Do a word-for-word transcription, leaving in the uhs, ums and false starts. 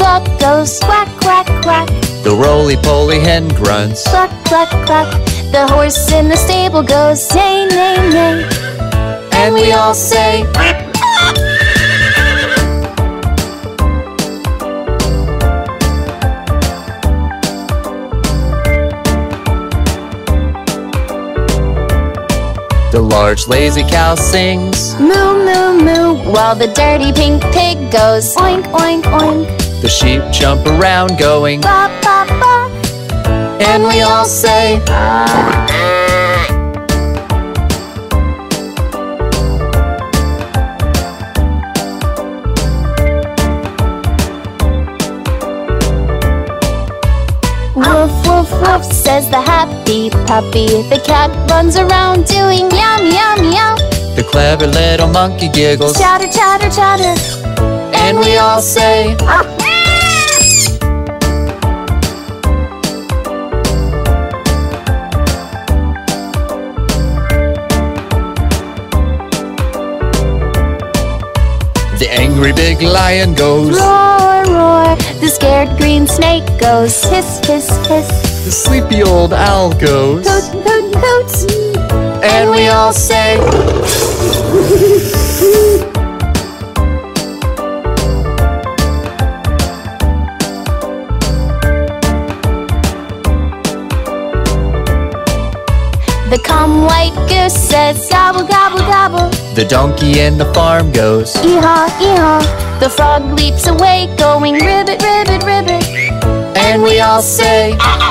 duck goes quack, quack, quack. The roly-poly hen grunts. Cluck, cluck, cluck. The horse in the stable goes neigh, neigh, neigh. And we all say, the large lazy cow sings, moo, moo, moo, while the dirty pink pig goes oink, oink, oink. the sheep jump around going, Ba, ba, ba. and we all say, Woof, woof, woof, says the happy puppy. The cat runs around doing meow, meow, meow. the clever little monkey giggles, Chatter, chatter, chatter. and we all say, the angry big lion goes, Roar, roar. The scared green snake goes hiss, hiss, hiss. the sleepy old owl goes, Hoot, hoot, hoot. and we all say, The calm white goose says gobble, gobble, gobble. the donkey in the farm goes, Eehaw, eehaw. The frog leaps away going ribbit, ribbit, ribbit. and we all say,